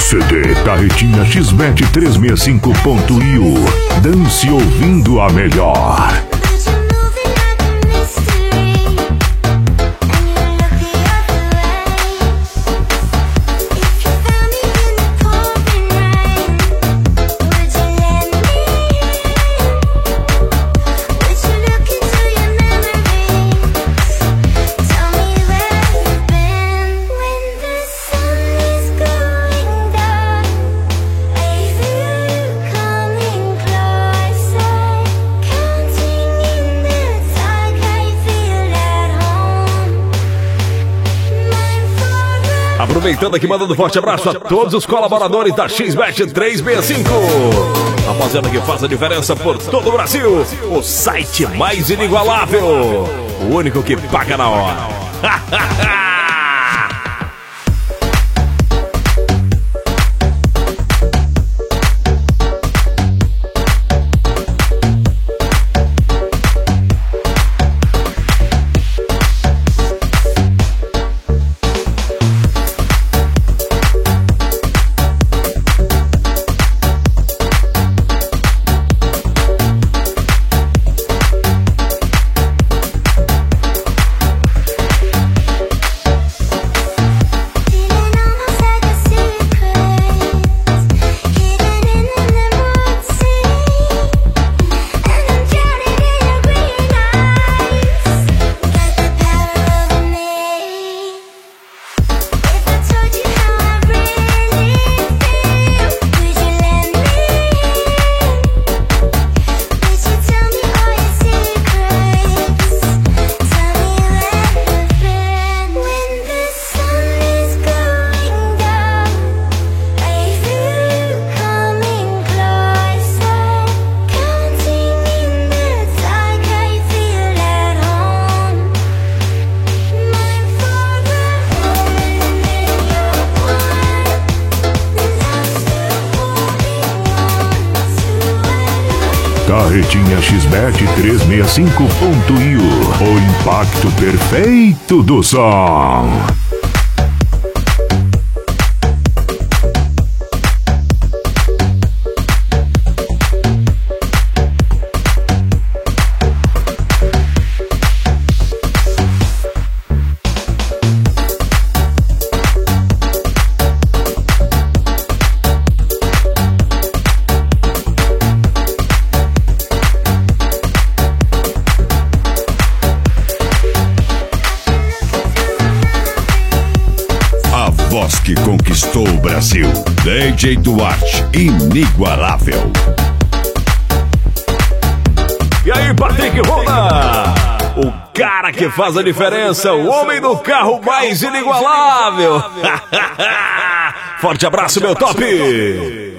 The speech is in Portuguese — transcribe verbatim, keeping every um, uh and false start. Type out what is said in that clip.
C D Carretinha X B E T trezentos e sessenta e cinco ponto I U. Dance ouvindo a melhor. Aproveitando aqui, mandando um forte abraço a todos os colaboradores da X B E T trezentos e sessenta e cinco. Rapaziada que faz a diferença por todo o Brasil. O site mais inigualável. O único que paga na hora. Carretinha X B E T trezentos e sessenta e cinco ponto I U. O impacto perfeito do som. Voz que conquistou o Brasil. D J Duarte, inigualável. E aí, Patrick Runa? O cara que faz a diferença, o homem do carro mais inigualável. Forte abraço, meu top.